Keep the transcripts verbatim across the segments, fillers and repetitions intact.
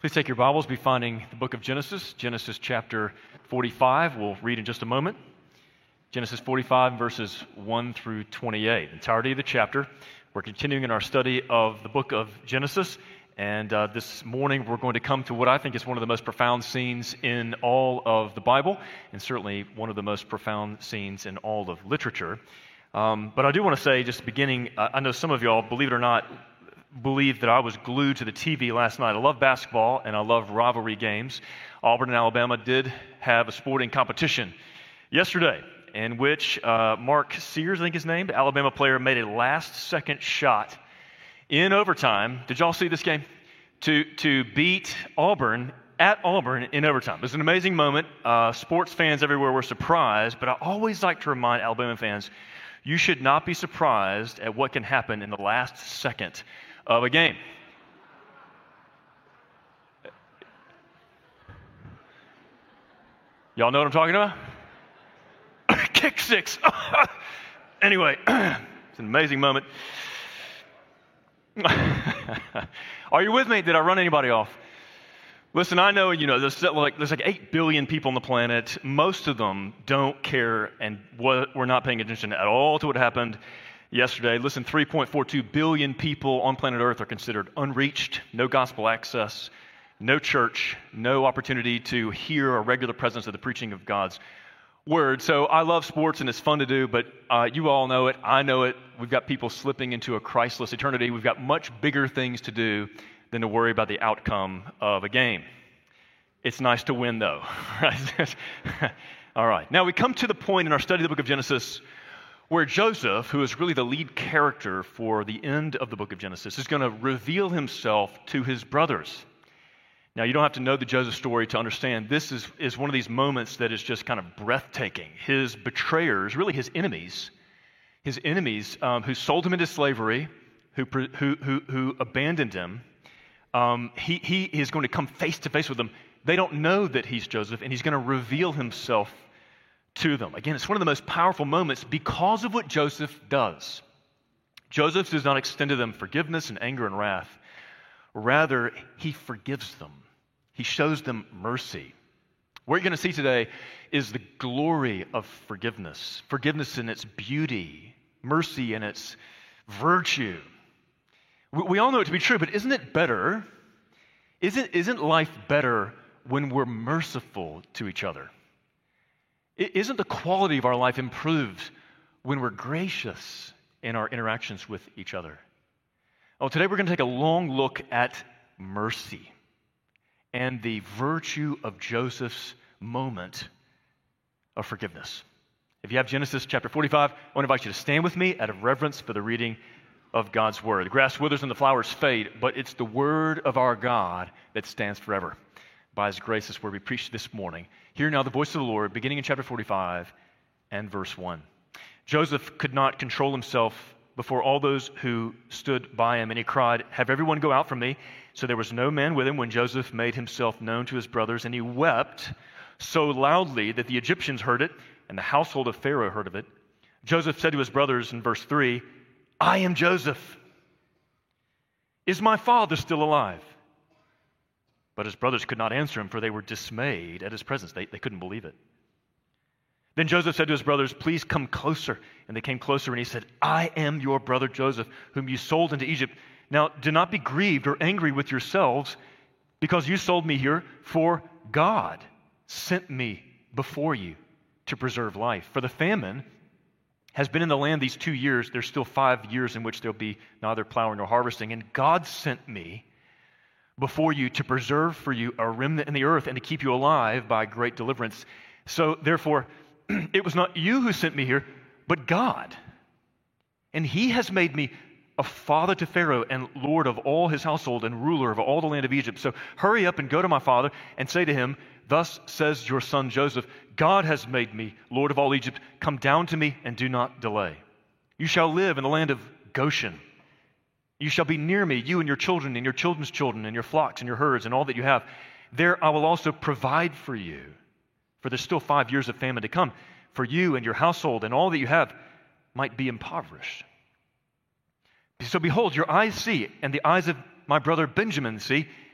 Please take your Bibles, be finding the book of Genesis, Genesis chapter forty-five. We'll read in just a moment. Genesis forty-five, verses one through twenty-eight, entirety of the chapter. We're continuing in our study of the book of Genesis, and uh, this morning we're going to come to what I think is one of the most profound scenes in all of the Bible, and certainly one of the most profound scenes in all of literature. Um, but I do want to say, just beginning, uh, I know some of y'all, believe it or not, believe that I was glued to the T V last night. I love basketball and I love rivalry games. Auburn and Alabama did have a sporting competition yesterday in which uh, Mark Sears, I think his name, the Alabama player, made a last-second shot in overtime. Did y'all see this game? To to beat Auburn at Auburn in overtime. It was an amazing moment. Uh, sports fans everywhere were surprised, but I always like to remind Alabama fans, you should not be surprised at what can happen in the last second of a game. Y'all know what I'm talking about? Kick six. Anyway, it's an amazing moment. Are you with me? Did I run anybody off? Listen, I know, you know, there's like, there's like eight billion people on the planet. Most of them don't care and we're not paying attention at all to what happened yesterday. Listen, three point four two billion people on planet Earth are considered unreached, no gospel access, no church, no opportunity to hear a regular presence of the preaching of God's word. So I love sports and it's fun to do, but uh, you all know it. I know it. We've got people slipping into a Christless eternity. We've got much bigger things to do than to worry about the outcome of a game. It's nice to win, though. All right. Now we come to the point in our study of the book of Genesis where Joseph, who is really the lead character for the end of the book of Genesis, is going to reveal himself to his brothers. Now, you don't have to know the Joseph story to understand this is, is one of these moments that is just kind of breathtaking. His betrayers, really his enemies, his enemies um, who sold him into slavery, who, who, who, who abandoned him, um, he, he is going to come face to face with them. They don't know that he's Joseph, and he's going to reveal himself to them. Again, it's one of the most powerful moments because of what Joseph does. Joseph does not extend to them forgiveness and anger and wrath. Rather, he forgives them. He shows them mercy. What you're going to see today is the glory of forgiveness. Forgiveness in its beauty, mercy in its virtue. We, we all know it to be true, but isn't it better? Isn't, isn't life better when we're merciful to each other? Isn't the quality of our life improved when we're gracious in our interactions with each other? Oh, today we're going to take a long look at mercy and the virtue of Joseph's moment of forgiveness. If you have Genesis chapter forty-five, I want to invite you to stand with me out of reverence for the reading of God's word. The grass withers and the flowers fade, but it's the word of our God that stands forever. By his grace is where we preach this morning. Hear now the voice of the Lord, beginning in chapter forty-five and verse one. Joseph could not control himself before all those who stood by him, and he cried, "Have everyone go out from me." So there was no man with him when Joseph made himself known to his brothers, and he wept so loudly that the Egyptians heard it, and the household of Pharaoh heard of it. Joseph said to his brothers in verse three, "I am Joseph. Is my father still alive?" But his brothers could not answer him, for they were dismayed at his presence. They, they couldn't believe it. Then Joseph said to his brothers, "Please come closer." And they came closer, and he said, "I am your brother Joseph, whom you sold into Egypt. Now do not be grieved or angry with yourselves, because you sold me here, for God sent me before you to preserve life. For the famine has been in the land these two years. There's still five years in which there'll be neither plowing nor harvesting. And God sent me before you to preserve for you a remnant in the earth and to keep you alive by great deliverance. So therefore, it was not you who sent me here, but God. And he has made me a father to Pharaoh and lord of all his household and ruler of all the land of Egypt. So hurry up and go to my father and say to him, 'Thus says your son Joseph, God has made me lord of all Egypt. Come down to me and do not delay. You shall live in the land of Goshen. You shall be near me, you and your children and your children's children and your flocks and your herds and all that you have. There I will also provide for you, for there's still five years of famine to come, for you and your household and all that you have might be impoverished. So behold, your eyes see, and the eyes of my brother Benjamin see,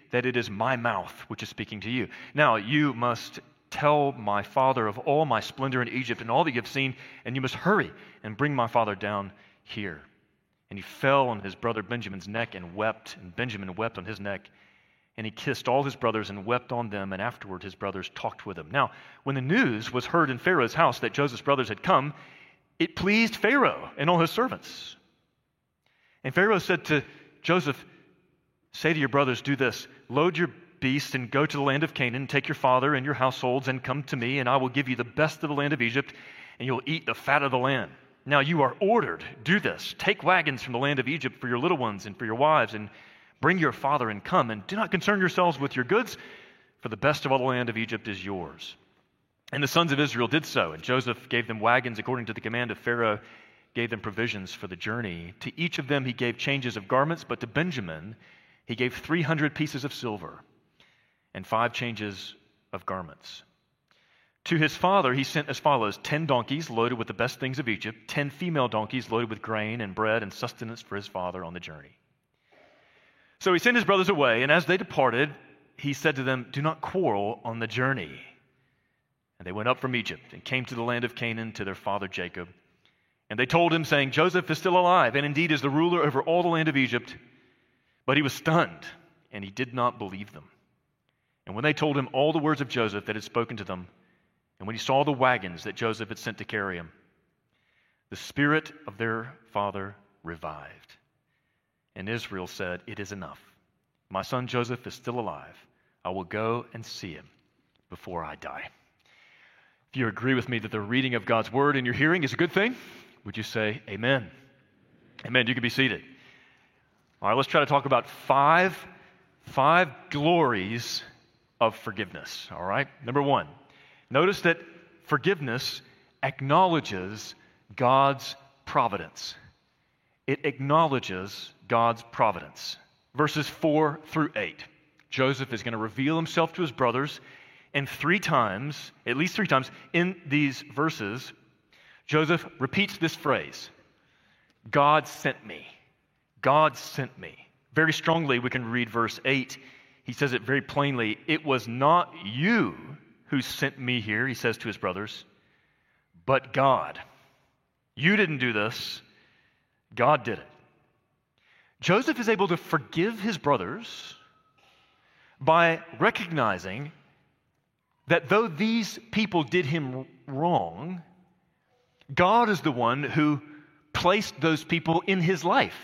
that it is my mouth which is speaking to you. Now you must tell my father of all my splendor in Egypt and all that you have seen, and you must hurry and bring my father down here." And he fell on his brother Benjamin's neck and wept, and Benjamin wept on his neck. And he kissed all his brothers and wept on them, and afterward his brothers talked with him. Now, when the news was heard in Pharaoh's house that Joseph's brothers had come, it pleased Pharaoh and all his servants. And Pharaoh said to Joseph, "Say to your brothers, do this, load your beasts and go to the land of Canaan, take your father and your households and come to me, and I will give you the best of the land of Egypt, and you'll eat the fat of the land. Now you are ordered, do this, take wagons from the land of Egypt for your little ones and for your wives, and bring your father and come, and do not concern yourselves with your goods, for the best of all the land of Egypt is yours." And the sons of Israel did so, and Joseph gave them wagons according to the command of Pharaoh, gave them provisions for the journey. To each of them he gave changes of garments, but to Benjamin he gave three hundred pieces of silver and five changes of garments. To his father he sent as follows: ten donkeys loaded with the best things of Egypt, ten female donkeys loaded with grain and bread and sustenance for his father on the journey. So he sent his brothers away, and as they departed, he said to them, "Do not quarrel on the journey." And they went up from Egypt and came to the land of Canaan to their father Jacob. And they told him, saying, "Joseph is still alive, and indeed is the ruler over all the land of Egypt." But he was stunned, and he did not believe them. And when they told him all the words of Joseph that had spoken to them, and when he saw the wagons that Joseph had sent to carry him, the spirit of their father revived. And Israel said, "It is enough. My son Joseph is still alive. I will go and see him before I die." If you agree with me that the reading of God's word in your hearing is a good thing, would you say amen? Amen. You can be seated. All right, let's try to talk about five, five glories of forgiveness. All right. Number one, notice that forgiveness acknowledges God's providence. It acknowledges God's providence. Verses four through eight. Joseph is going to reveal himself to his brothers, and three times, at least three times, in these verses, Joseph repeats this phrase: "God sent me. God sent me." Very strongly, we can read verse eight. He says it very plainly: "It was not you who sent me here," he says to his brothers, "but God. You didn't do this. God did it." Joseph is able to forgive his brothers by recognizing that though these people did him wrong, God is the one who placed those people in his life.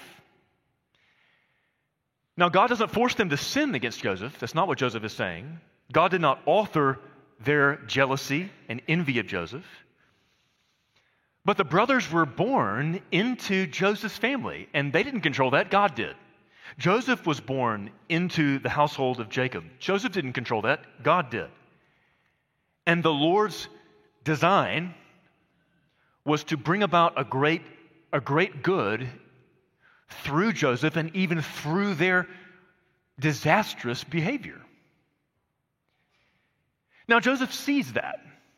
Now, God doesn't force them to sin against Joseph. That's not what Joseph is saying. God did not author their jealousy and envy of Joseph. But the brothers were born into Joseph's family, and they didn't control that. God did. Joseph was born into the household of Jacob. Joseph didn't control that. God did. And the Lord's design was to bring about a great, a great good through Joseph and even through their disastrous behavior. Now, Joseph sees that.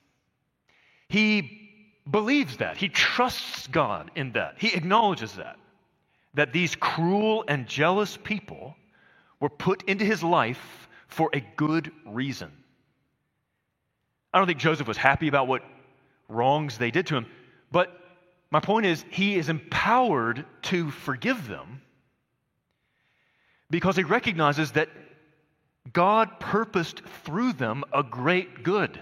He believes that. He trusts God in that. He acknowledges that. That these cruel and jealous people were put into his life for a good reason. I don't think Joseph was happy about what wrongs they did to him, but my point is, he is empowered to forgive them because he recognizes that God purposed through them a great good.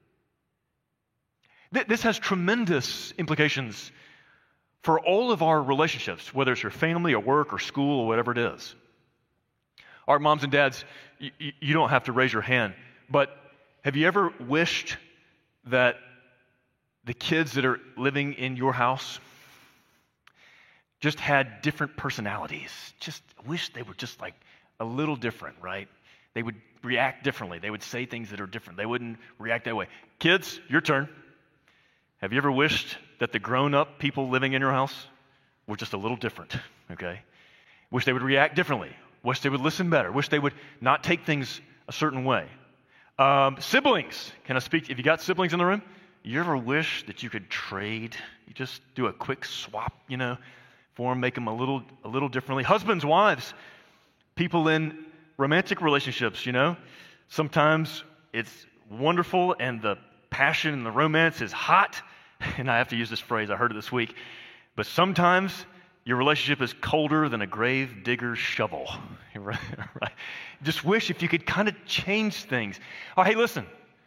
This has tremendous implications for all of our relationships, whether it's your family or work or school or whatever it is. Our moms and dads, you, you don't have to raise your hand, but have you ever wished that the kids that are living in your house just had different personalities? Just wish they were just like a little different, right? They would react differently. They would say things that are different. They wouldn't react that way. Kids, your turn. Have you ever wished that the grown-up people living in your house were just a little different, okay? Wish they would react differently. Wish they would listen better. Wish they would not take things a certain way. Um, siblings, can I speak? If you got siblings in the room, you ever wish that you could trade? You just do a quick swap, you know, for them, make them a little, a little differently. Husbands, wives, people in romantic relationships, you know. Sometimes it's wonderful and the passion and the romance is hot. And I have to use this phrase, I heard it this week. But sometimes your relationship is colder than a grave digger's shovel. Right? Just wish if you could kind of change things. Oh, hey, listen.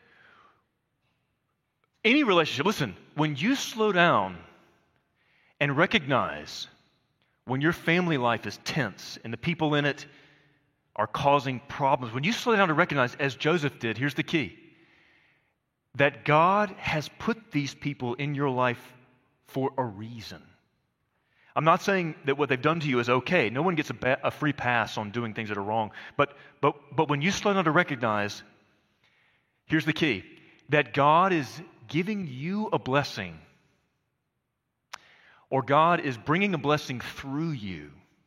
Any relationship, listen, when you slow down and recognize when your family life is tense and the people in it are causing problems, when you slow down to recognize, as Joseph did, here's the key, that God has put these people in your life for a reason. I'm not saying that what they've done to you is okay. No one gets a, ba- a free pass on doing things that are wrong. But, but, but when you slow down to recognize, here's the key, that God is giving you a blessing, or God is bringing a blessing through you,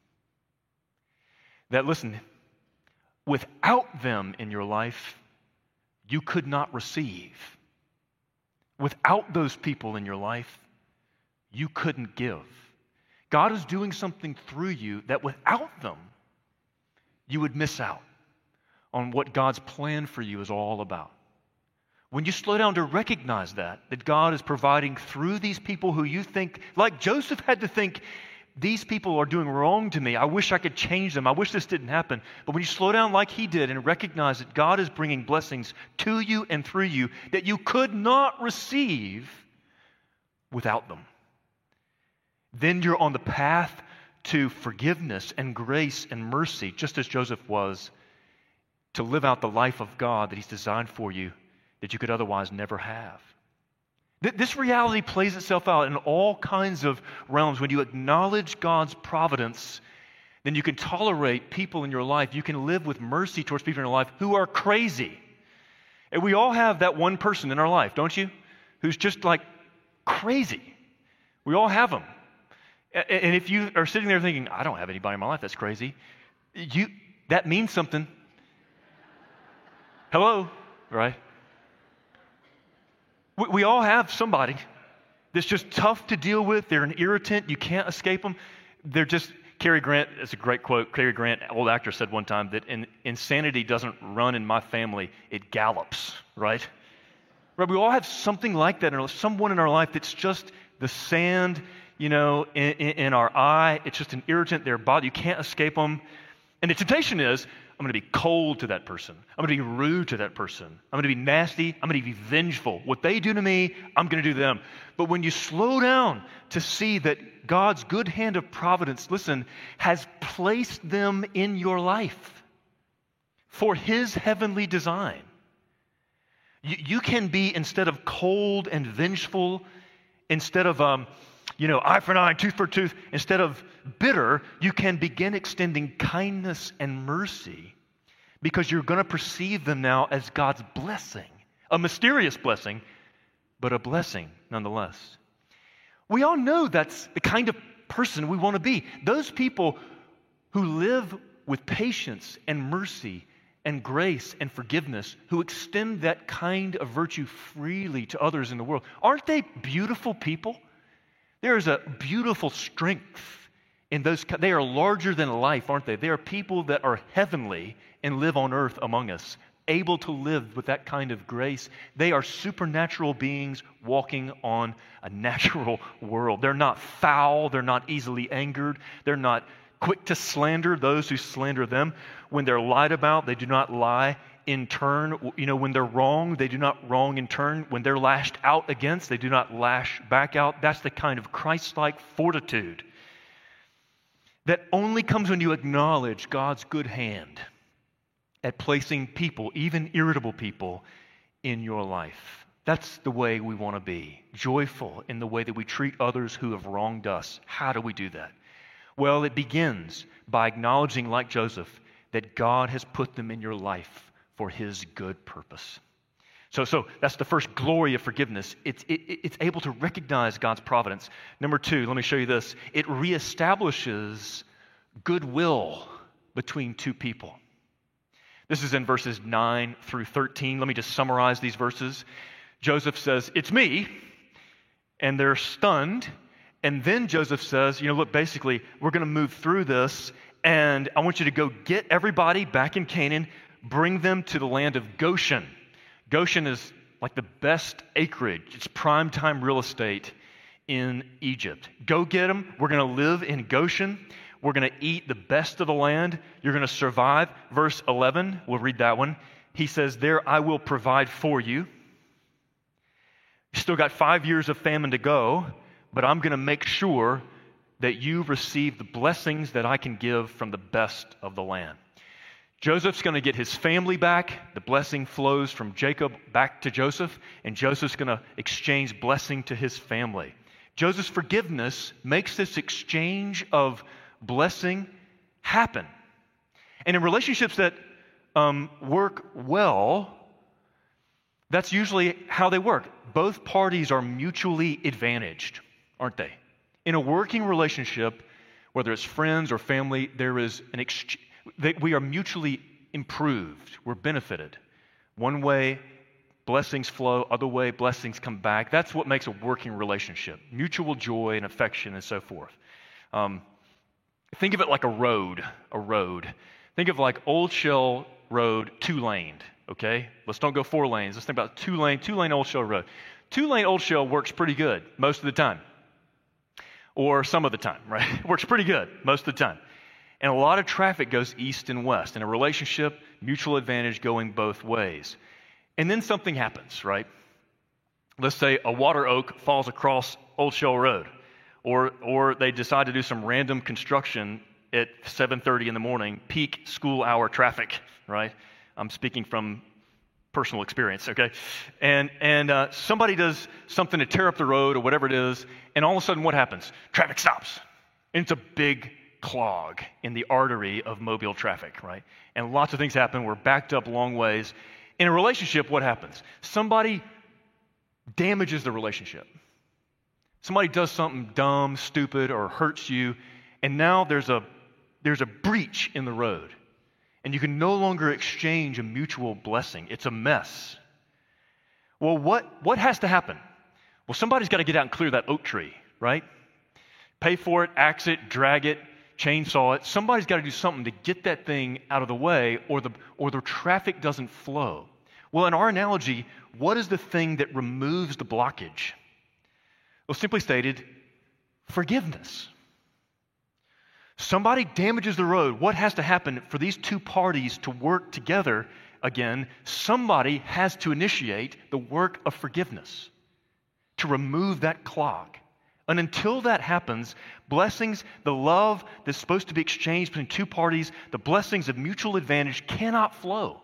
that, listen, without them in your life, you could not receive. Without those people in your life, you couldn't give. God is doing something through you that without them, you would miss out on what God's plan for you is all about. When you slow down to recognize that, that God is providing through these people who you think, like Joseph had to think, these people are doing wrong to me. I wish I could change them. I wish this didn't happen. But when you slow down like he did and recognize that God is bringing blessings to you and through you that you could not receive without them, then you're on the path to forgiveness and grace and mercy, just as Joseph was, to live out the life of God that he's designed for you that you could otherwise never have. This reality plays itself out in all kinds of realms. When you acknowledge God's providence, then you can tolerate people in your life. You can live with mercy towards people in your life who are crazy. And we all have that one person in our life, don't you? Who's just like crazy. We all have them. And if you are sitting there thinking, I don't have anybody in my life that's crazy, you that means something. Hello, right? We, we all have somebody that's just tough to deal with. They're an irritant. You can't escape them. They're just, Cary Grant, it's a great quote. Cary Grant, old actor, said one time that in, insanity doesn't run in my family, it gallops, right? Right? We all have something like that, or someone in our life that's just the sand, you know, in, in, in our eye. It's just an irritant. They're bothered. You can't escape them. And the temptation is, I'm going to be cold to that person. I'm going to be rude to that person. I'm going to be nasty. I'm going to be vengeful. What they do to me, I'm going to do to them. But when you slow down to see that God's good hand of providence, listen, has placed them in your life for His heavenly design, you, you can be, instead of cold and vengeful, instead of, um, you know, eye for an eye, tooth for tooth, instead of bitter, you can begin extending kindness and mercy because you're going to perceive them now as God's blessing, a mysterious blessing, but a blessing nonetheless. We all know that's the kind of person we want to be. Those people who live with patience and mercy and grace and forgiveness, who extend that kind of virtue freely to others in the world. Aren't they beautiful people? There is a beautiful strength in those. They are larger than life, aren't they? They are people that are heavenly and live on earth among us, able to live with that kind of grace. They are supernatural beings walking on a natural world. They're not foul. They're not easily angered. They're not quick to slander those who slander them. When they're lied about, they do not lie in turn. You know, when they're wrong, they do not wrong in turn. When they're lashed out against, they do not lash back out. That's the kind of Christ-like fortitude that only comes when you acknowledge God's good hand at placing people, even irritable people, in your life. That's the way we want to be, joyful in the way that we treat others who have wronged us. How do we do that? Well, it begins by acknowledging, like Joseph, that God has put them in your life for His good purpose. So, so that's the first glory of forgiveness. It's, it, it's able to recognize God's providence. Number two, let me show you this. It reestablishes goodwill between two people. This is in verses nine through thirteen. Let me just summarize these verses. Joseph says, "It's me," and they're stunned. And then Joseph says, you know, look, basically, we're going to move through this, and I want you to go get everybody back in Canaan, bring them to the land of Goshen. Goshen is like the best acreage. It's prime time real estate in Egypt. Go get them. We're going to live in Goshen. We're going to eat the best of the land. You're going to survive. Verse eleven, we'll read that one. He says, there I will provide for you. You still got five years of famine to go, but I'm going to make sure that you receive the blessings that I can give from the best of the land. Joseph's going to get his family back. The blessing flows from Jacob back to Joseph, and Joseph's going to exchange blessing to his family. Joseph's forgiveness makes this exchange of blessing happen. And in relationships that um, work well, that's usually how they work. Both parties are mutually advantaged, aren't they? In a working relationship, whether it's friends or family, there is an exchange. We are mutually improved. We're benefited. One way, blessings flow. Other way, blessings come back. That's what makes a working relationship. Mutual joy and affection and so forth. Um, think of it like a road. A road. Think of like Old Shell Road, two-laned. Okay? Let's don't go four lanes. Let's think about two-lane, two-lane Old Shell Road. Two-lane Old Shell works pretty good most of the time. Or some of the time, right? It works pretty good most of the time. And a lot of traffic goes east and west. In a relationship, mutual advantage going both ways. And then something happens, right? Let's say a water oak falls across Old Shell Road. Or, or they decide to do some random construction at seven thirty in the morning, peak school hour traffic, right? I'm speaking from personal experience, okay? And and uh, somebody does something to tear up the road or whatever it is, and all of a sudden what happens? Traffic stops. And it's a big clog in the artery of Mobile traffic, right? And lots of things happen. We're backed up long ways. In a relationship, what happens? Somebody damages the relationship. Somebody does something dumb, stupid, or hurts you, and now there's a there's a breach in the road. And you can no longer exchange a mutual blessing. It's a mess. Well, what, what has to happen? Well, somebody's got to get out and clear that oak tree, right? Pay for it, axe it, drag it, chainsaw it. Somebody's got to do something to get that thing out of the way, or the, or the traffic doesn't flow. Well, in our analogy, what is the thing that removes the blockage? Well, simply stated, forgiveness. Somebody damages the road. What has to happen for these two parties to work together again? Somebody has to initiate the work of forgiveness to remove that clog. And until that happens, blessings, the love that's supposed to be exchanged between two parties, the blessings of mutual advantage cannot flow.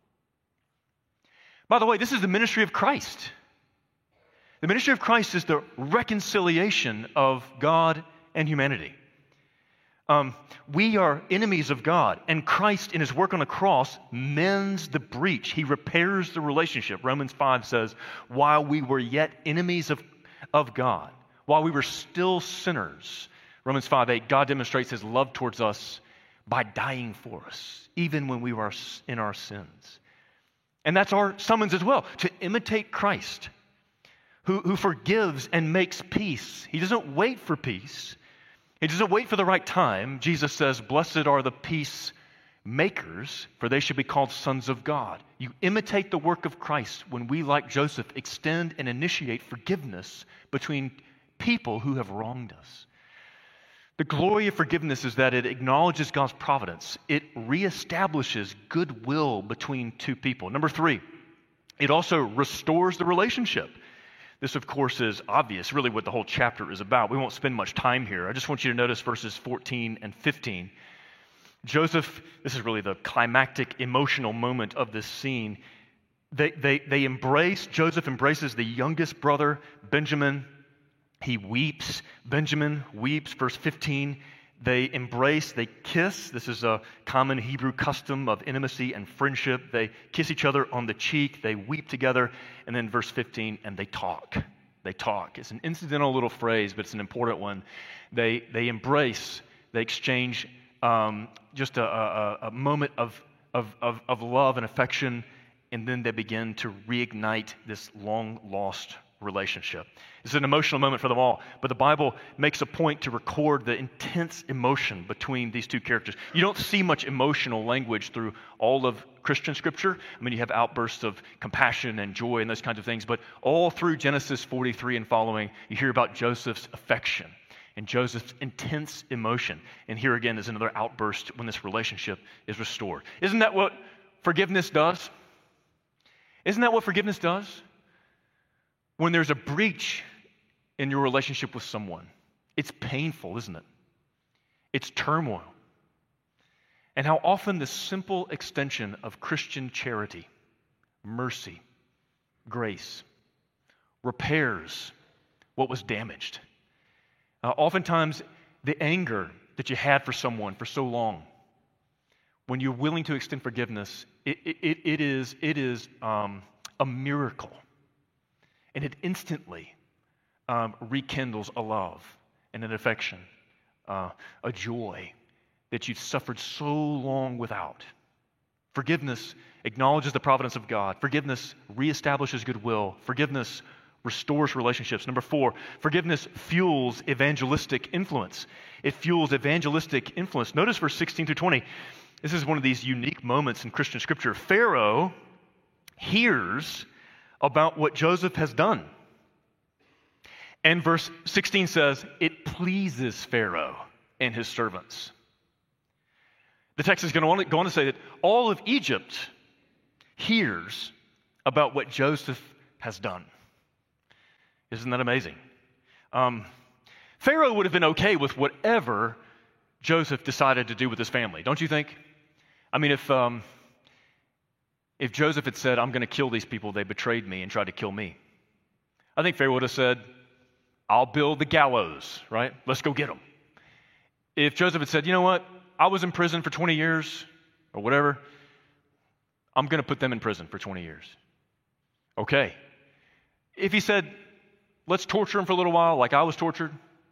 By the way, this is the ministry of Christ. The ministry of Christ is the reconciliation of God and humanity. Um, we are enemies of God, and Christ in his work on the cross mends the breach. He repairs the relationship. Romans five says, while we were yet enemies of, of God, while we were still sinners, Romans five eight, God demonstrates his love towards us by dying for us, even when we were in our sins. And that's our summons as well, to imitate Christ, who, who forgives and makes peace. He doesn't wait for peace. He doesn't wait for the right time. Jesus says, blessed are the peacemakers, for they should be called sons of God. You imitate the work of Christ when we, like Joseph, extend and initiate forgiveness between people who have wronged us. The glory of forgiveness is that it acknowledges God's providence. It reestablishes goodwill between two people. Number three, it also restores the relationship. This, of course, is obvious, really what the whole chapter is about. We won't spend much time here. I just want you to notice verses fourteen and fifteen. Joseph, this is really the climactic emotional moment of this scene. They, they, they embrace, Joseph embraces the youngest brother, Benjamin. He weeps. Benjamin weeps. Verse fifteen, they embrace, they kiss. This is a common Hebrew custom of intimacy and friendship. They kiss each other on the cheek. They weep together. And then verse fifteen, and they talk. They talk. It's an incidental little phrase, but it's an important one. They, they embrace. They exchange um, just a, a, a moment of, of, of, of love and affection, and then they begin to reignite this long-lost relationship. It's an emotional moment for them all, but the Bible makes a point to record the intense emotion between these two characters. You don't see much emotional language through all of Christian scripture. I mean, you have outbursts of compassion and joy and those kinds of things, but all through Genesis forty-three and following, you hear about Joseph's affection and Joseph's intense emotion. And here again is another outburst when this relationship is restored. Isn't that what forgiveness does? Isn't that what forgiveness does? When there's a breach in your relationship with someone, it's painful, isn't it? It's turmoil. And how often the simple extension of Christian charity, mercy, grace, repairs what was damaged. Uh, oftentimes, the anger that you had for someone for so long, when you're willing to extend forgiveness, it, it, it is, it is um, a miracle. And it instantly um, rekindles a love and an affection, uh, a joy that you've suffered so long without. Forgiveness acknowledges the providence of God. Forgiveness reestablishes goodwill. Forgiveness restores relationships. Number four, forgiveness fuels evangelistic influence. It fuels evangelistic influence. Notice verse sixteen through twenty. This is one of these unique moments in Christian scripture. Pharaoh hears about what Joseph has done. And verse sixteen says, it pleases Pharaoh and his servants. The text is going to go on to say that all of Egypt hears about what Joseph has done. Isn't that amazing? Um, Pharaoh would have been okay with whatever Joseph decided to do with his family, don't you think? I mean, if um, if Joseph had said, I'm going to kill these people, they betrayed me and tried to kill me, I think Pharaoh would have said, I'll build the gallows, right? Let's go get them. If Joseph had said, you know what? I was in prison for twenty years or whatever. I'm going to put them in prison for twenty years. Okay. If he said, let's torture them for a little while like I was tortured,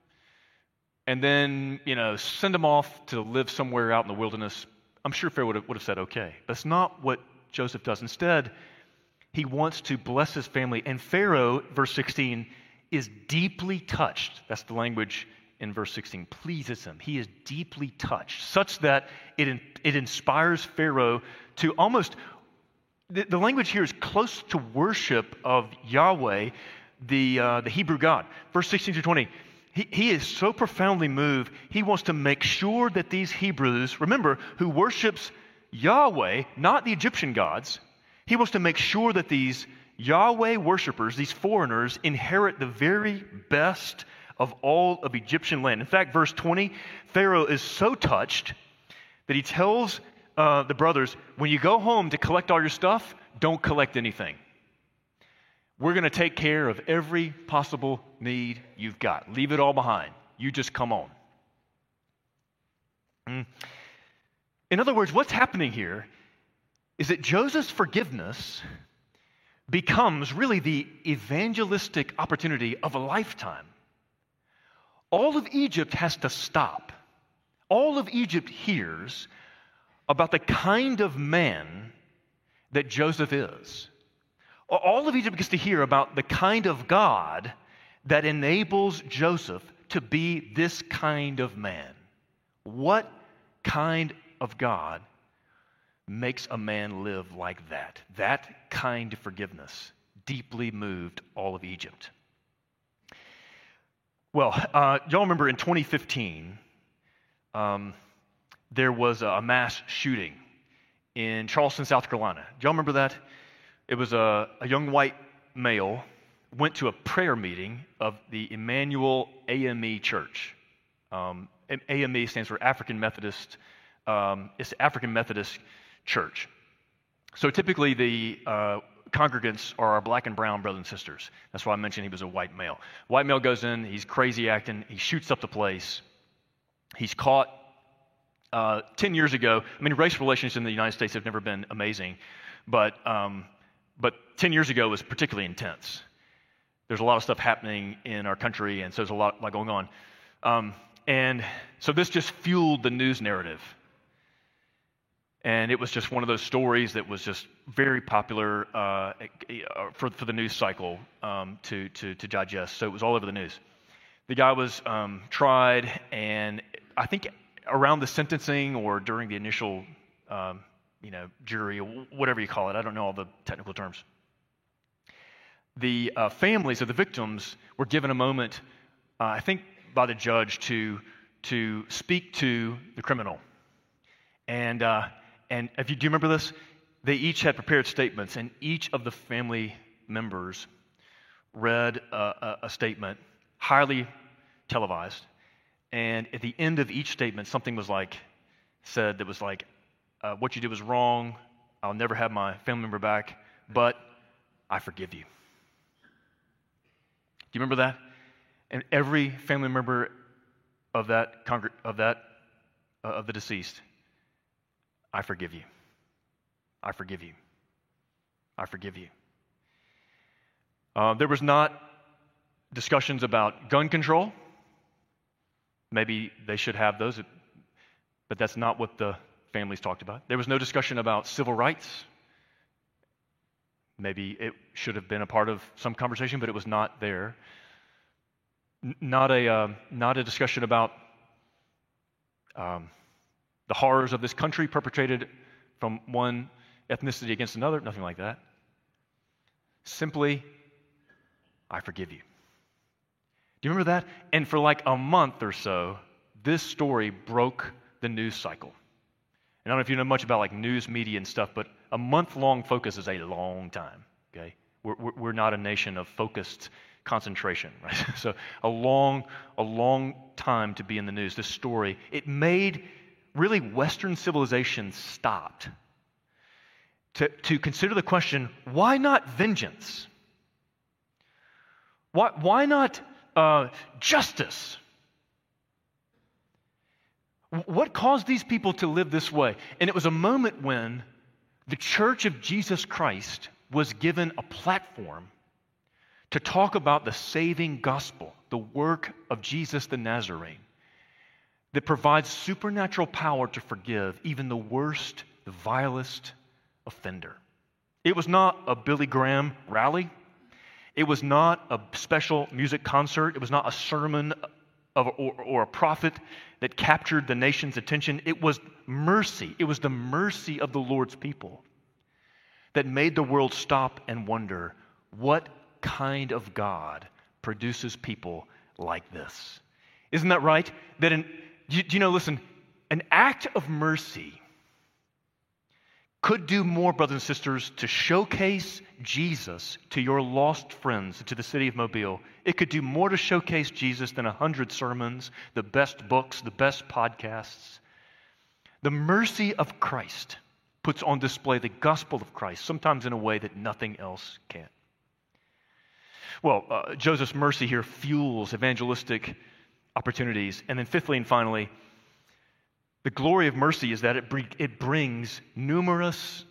and then, you know, send them off to live somewhere out in the wilderness, I'm sure Pharaoh would have, would have said, okay. That's not what Joseph does. Instead, he wants to bless his family. And Pharaoh, verse sixteen, is deeply touched. That's the language in verse sixteen. Pleases him. He is deeply touched, such that it, it inspires Pharaoh to almost, the, the language here is close to worship of Yahweh, the, uh, the Hebrew God. Verse sixteen through twenty. He, he is so profoundly moved, he wants to make sure that these Hebrews, remember, who worships Yahweh, not the Egyptian gods, he wants to make sure that these Yahweh worshipers, these foreigners, inherit the very best of all of Egyptian land. In fact, verse twenty, Pharaoh is so touched that he tells uh, the brothers, when you go home to collect all your stuff, don't collect anything. We're going to take care of every possible need you've got. Leave it all behind. You just come on. Mm. In other words, what's happening here is that Joseph's forgiveness becomes really the evangelistic opportunity of a lifetime. All of Egypt has to stop. All of Egypt hears about the kind of man that Joseph is. All of Egypt gets to hear about the kind of God that enables Joseph to be this kind of man. What kind of God makes a man live like that? That kind of forgiveness deeply moved all of Egypt. Well, uh, y'all remember in twenty fifteen, um, there was a mass shooting in Charleston, South Carolina. Do y'all remember that? It was a, a young white male went to a prayer meeting of the Emmanuel A M E Church. Um, A M E stands for African Methodist. Um, it's African Methodist Church. So typically the uh, congregants are our black and brown brothers and sisters. That's why I mentioned he was a white male. White male goes in, he's crazy acting, he shoots up the place. He's caught uh, ten years ago. I mean, race relations in the United States have never been amazing, but um, but ten years ago was particularly intense. There's a lot of stuff happening in our country, and so there's a lot, lot going on. Um, and so this just fueled the news narrative. And it was just one of those stories that was just very popular uh, for, for the news cycle um, to, to, to digest. So it was all over the news. The guy was um, tried, and I think around the sentencing or during the initial um, you know, jury, or whatever you call it, I don't know all the technical terms, the uh, families of the victims were given a moment, uh, I think by the judge, to, to speak to the criminal. And... Uh, And if you do you remember this, they each had prepared statements, and each of the family members read a, a, a statement, highly televised. And at the end of each statement, something was like said that was like, uh, "What you did was wrong. I'll never have my family member back, but I forgive you." Do you remember that? And every family member of that congr- of that uh, of the deceased. I forgive you. I forgive you. I forgive you. Uh, there was not discussions about gun control. Maybe they should have those, but that's not what the families talked about. There was no discussion about civil rights. Maybe it should have been a part of some conversation, but it was not there. N- not a uh, not a discussion about Um, the horrors of this country perpetrated from one ethnicity against another, nothing like that. Simply, I forgive you. Do you remember that? And for like a month or so, this story broke the news cycle. And I don't know if you know much about like news media and stuff, but a month-long focus is a long time, okay? We're, we're not a nation of focused concentration, right? So a long, a long time to be in the news. This story, it made really Western civilization stopped to, to consider the question, why not vengeance? Why, why not uh, justice? What caused these people to live this way? And it was a moment when the Church of Jesus Christ was given a platform to talk about the saving gospel, the work of Jesus the Nazarene, that provides supernatural power to forgive even the worst, the vilest offender. It was not a Billy Graham rally. It was not a special music concert. It was not a sermon of, or, or a prophet that captured the nation's attention. It was mercy. It was the mercy of the Lord's people that made the world stop and wonder, what kind of God produces people like this? Isn't that right? That in, do you, do you know, listen, an act of mercy could do more, brothers and sisters, to showcase Jesus to your lost friends, to the city of Mobile. It could do more to showcase Jesus than a hundred sermons, the best books, the best podcasts. The mercy of Christ puts on display the gospel of Christ, sometimes in a way that nothing else can. Well, uh, Joseph's mercy here fuels evangelistic opportunities. And then fifthly and finally, the glory of mercy is that it, bring, it brings numerous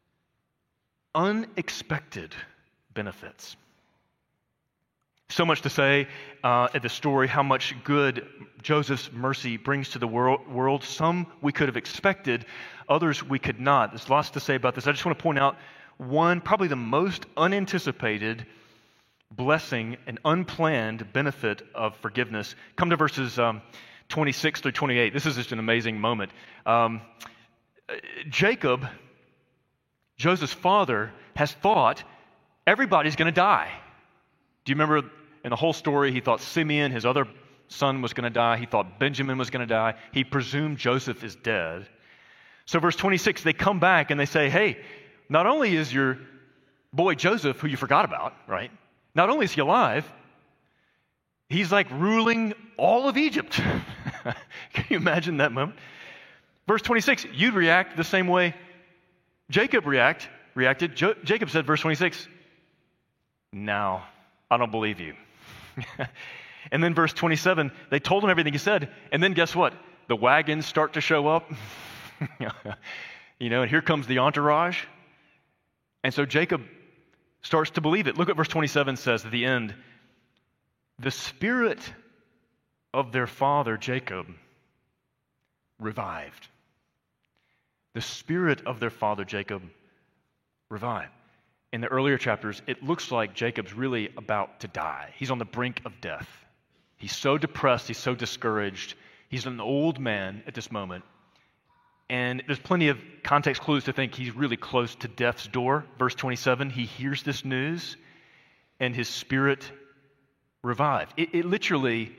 unexpected benefits. So much to say uh, at the story, how much good Joseph's mercy brings to the world, world. Some we could have expected, others we could not. There's lots to say about this. I just want to point out one, probably the most unanticipated blessing and unplanned benefit of forgiveness. Come to verses um, twenty-six through twenty-eight. This is just an amazing moment. Um, Jacob, Joseph's father, has thought everybody's going to die. Do you remember in the whole story, he thought Simeon, his other son, was going to die. He thought Benjamin was going to die. He presumed Joseph is dead. So verse twenty-six, they come back and they say, hey, not only is your boy Joseph, who you forgot about, right? Not only is he alive, he's like ruling all of Egypt. Can you imagine that moment? Verse twenty-six, you'd react the same way Jacob react, reacted. Jo- Jacob said, verse twenty-six, no, I don't believe you. And then verse twenty-seven, they told him everything he said. And then guess what? The wagons start to show up. You know, and here comes the entourage. And so Jacob starts to believe it. Look what verse twenty-seven says at the end. The spirit of their father Jacob revived. the spirit of their father Jacob revived. In the earlier chapters, it looks like Jacob's really about to die. He's on the brink of death. He's so depressed, he's so discouraged. He's an old man at this moment. And there's plenty of context clues to think he's really close to death's door. Verse twenty-seven, he hears this news and his spirit revived. It, it literally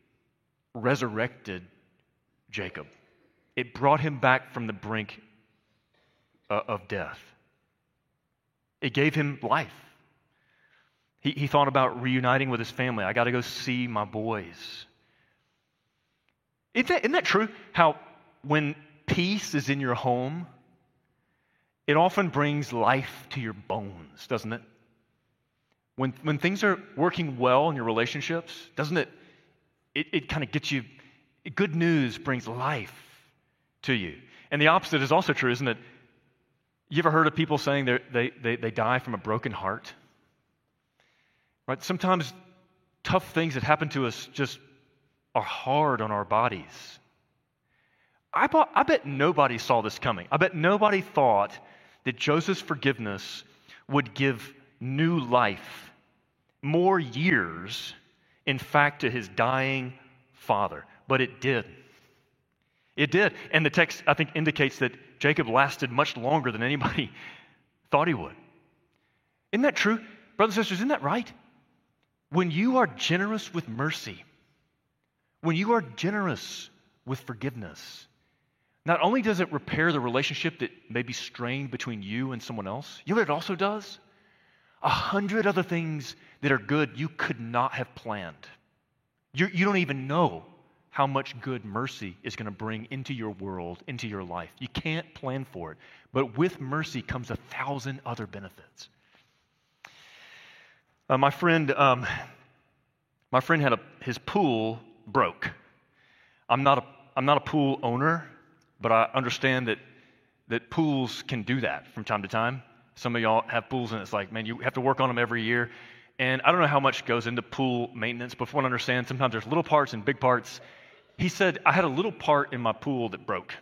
resurrected Jacob. It brought him back from the brink uh, of death. It gave him life. He, he thought about reuniting with his family. I got to go see my boys. Isn't that, isn't that true? How when peace is in your home, it often brings life to your bones, doesn't it? When when things are working well in your relationships, doesn't it, it, it kind of gets you, good news brings life to you. And the opposite is also true, isn't it? You ever heard of people saying they, they, they die from a broken heart? Right? Sometimes tough things that happen to us just are hard on our bodies. I, bought, I bet nobody saw this coming. I bet nobody thought that Joseph's forgiveness would give new life, more years, in fact, to his dying father. But it did. It did. And the text, I think, indicates that Jacob lasted much longer than anybody thought he would. Isn't that true? Brothers and sisters, isn't that right? When you are generous with mercy, when you are generous with forgiveness, not only does it repair the relationship that may be strained between you and someone else, you know what it also does? A hundred other things that are good you could not have planned. You, you don't even know how much good mercy is going to bring into your world, into your life. You can't plan for it. But with mercy comes a thousand other benefits. Uh, my friend, um, my friend had a his pool broke. I'm not a I'm not a pool owner, but I understand that that pools can do that from time to time. Some of y'all have pools, and it's like, man, you have to work on them every year. And I don't know how much goes into pool maintenance, but from what I understand, sometimes there's little parts and big parts. He said, I had a little part in my pool that broke.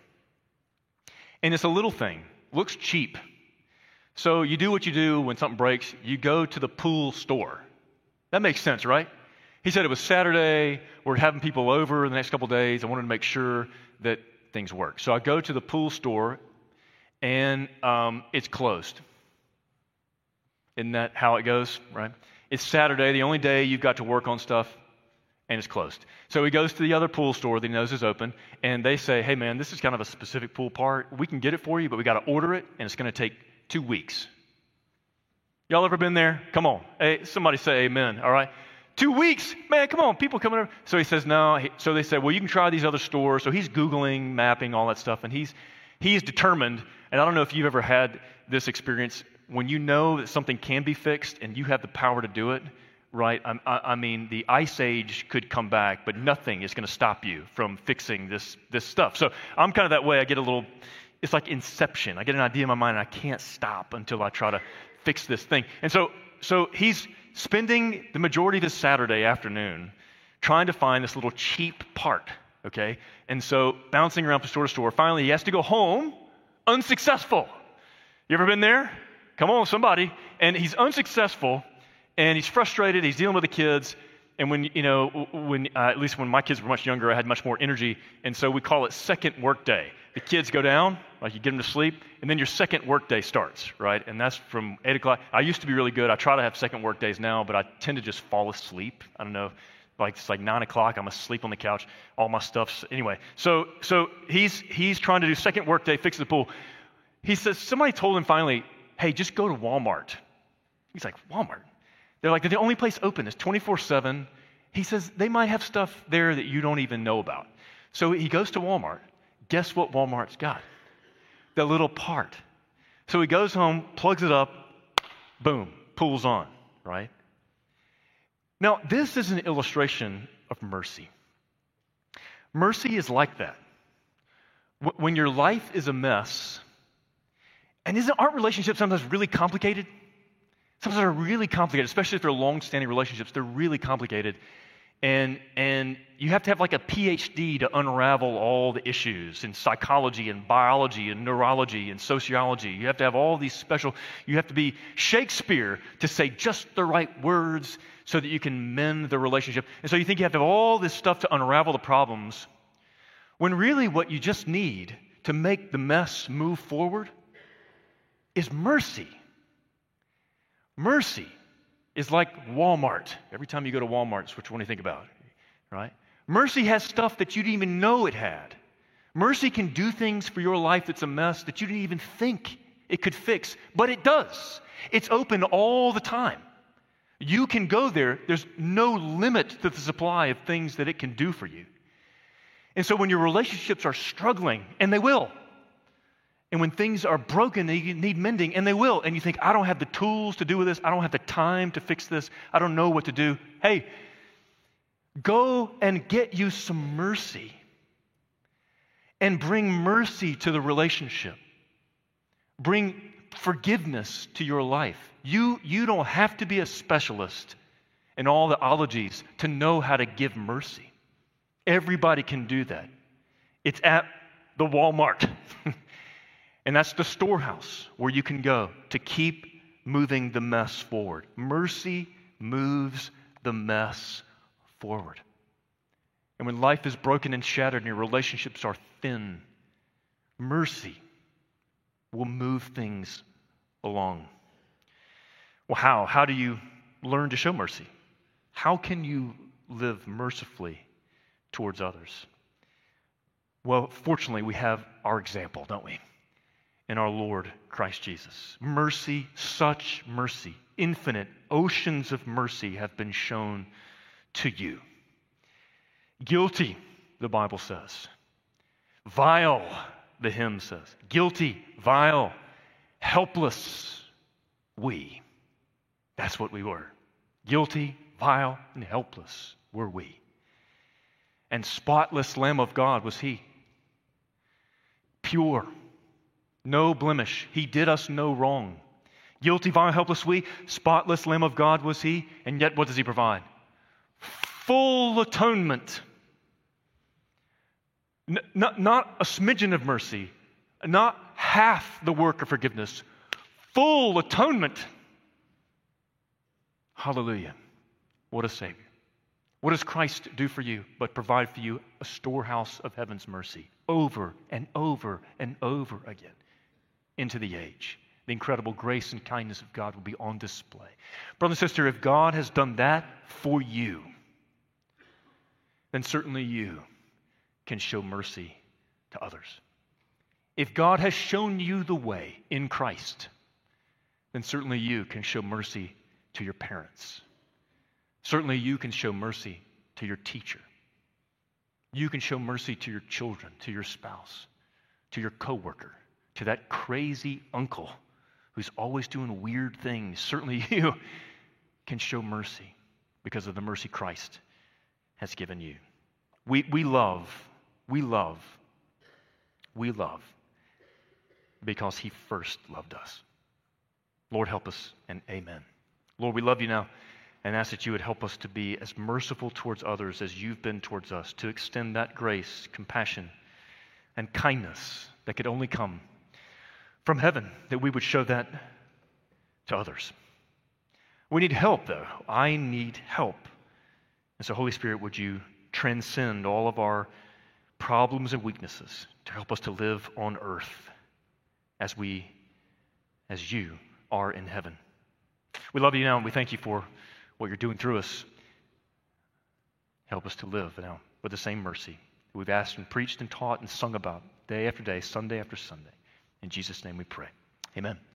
And it's a little thing, looks cheap. So you do what you do when something breaks, you go to the pool store. That makes sense, right? He said it was Saturday, we're having people over the next couple of days, I wanted to make sure that things work. So I go to the pool store, and um, it's closed. Isn't that how it goes, right? It's Saturday, the only day you've got to work on stuff, and it's closed. So he goes to the other pool store that he knows is open, and they say, hey man, this is kind of a specific pool part. We can get it for you, but we got to order it, and it's going to take two weeks. Y'all ever been there? Come on. Hey, somebody say amen, all right? Two weeks? Man, come on, people coming over. So he says, no. He, so they said, well, you can try these other stores. So he's Googling, mapping, all that stuff, and he's he's determined, and I don't know if you've ever had this experience, when you know that something can be fixed and you have the power to do it, right? I, I, I mean, the ice age could come back, but nothing is going to stop you from fixing this this stuff. So I'm kind of that way. I get a little, it's like Inception. I get an idea in my mind, and I can't stop until I try to fix this thing. And so, so he's spending the majority of his Saturday afternoon trying to find this little cheap part, okay? And so bouncing around from store to store, finally he has to go home, unsuccessful. You ever been there? Come on, somebody. And he's unsuccessful, and he's frustrated. He's dealing with the kids. And when, you know, when uh, at least when my kids were much younger, I had much more energy. And so we call it second work day. The kids go down, like you get them to sleep, and then your second work day starts, right? And that's from eight o'clock. I used to be really good. I try to have second work days now, but I tend to just fall asleep. I don't know. Like it's like nine o'clock. I'm asleep on the couch. All my stuff's anyway. So so he's he's trying to do second work day, fix the pool. He says somebody told him finally, hey, just go to Walmart. He's like, Walmart? They're like, they're the only place open. It's twenty-four seven. He says, they might have stuff there that you don't even know about. So he goes to Walmart. Guess what Walmart's got? The little part. So he goes home, plugs it up, boom, pool's on, right? Now, this is an illustration of mercy. Mercy is like that. When your life is a mess, and isn't, aren't relationships sometimes really complicated? Sometimes they're really complicated, especially if they're long-standing relationships. They're really complicated. And, and you have to have like a P H D to unravel all the issues in psychology and biology and neurology and sociology. You have to have all these special, you have to be Shakespeare to say just the right words so that you can mend the relationship. And so you think you have to have all this stuff to unravel the problems, when really what you just need to make the mess move forward is mercy. Mercy is like Walmart. Every time you go to Walmart, it's which one do you think about, right? Mercy has stuff that you didn't even know it had. Mercy can do things for your life that's a mess that you didn't even think it could fix, but it does. It's open all the time. You can go there. There's no limit to the supply of things that it can do for you. And so when your relationships are struggling, and they will, and when things are broken, they need mending, and they will, and you think, I don't have the tools to do with this, I don't have the time to fix this, I don't know what to do. Hey, go and get you some mercy and bring mercy to the relationship. Bring forgiveness to your life. You, you don't have to be a specialist in all the ologies to know how to give mercy. Everybody can do that. It's at the Walmart. And that's the storehouse where you can go to keep moving the mess forward. Mercy moves the mess forward. And when life is broken and shattered and your relationships are thin, mercy will move things along. Well, how? How do you learn to show mercy? How can you live mercifully towards others? Well, fortunately, we have our example, don't we? In our Lord Christ Jesus. Mercy, such mercy, infinite oceans of mercy have been shown to you. Guilty, the Bible says. Vile, the hymn says. Guilty, vile, helpless, we. That's what we were. Guilty, vile, and helpless were we. And spotless Lamb of God was he. Pure, no blemish. He did us no wrong. Guilty, vile, helpless we. Spotless Lamb of God was he. And yet what does he provide? Full atonement. N- not, not a smidgen of mercy. Not half the work of forgiveness. Full atonement. Hallelujah. What a Savior. What does Christ do for you but provide for you a storehouse of heaven's mercy over and over and over again into the age? The incredible grace and kindness of God will be on display. Brother and sister, if God has done that for you, then certainly you can show mercy to others. If God has shown you the way in Christ, then certainly you can show mercy to your parents. Certainly you can show mercy to your teacher. You can show mercy to your children, to your spouse, to your coworker, to that crazy uncle who's always doing weird things. Certainly you can show mercy because of the mercy Christ has given you. We, we love, we love, we love because he first loved us. Lord, help us, and amen. Lord, we love you now and ask that you would help us to be as merciful towards others as you've been towards us, to extend that grace, compassion, and kindness that could only come from heaven, that we would show that to others. We need help, though. I need help. And so, Holy Spirit, would you transcend all of our problems and weaknesses to help us to live on earth as we, as you are in heaven. We love you now, and we thank you for what you're doing through us. Help us to live now with the same mercy that we've asked and preached and taught and sung about day after day, Sunday after Sunday. In Jesus' name we pray. Amen.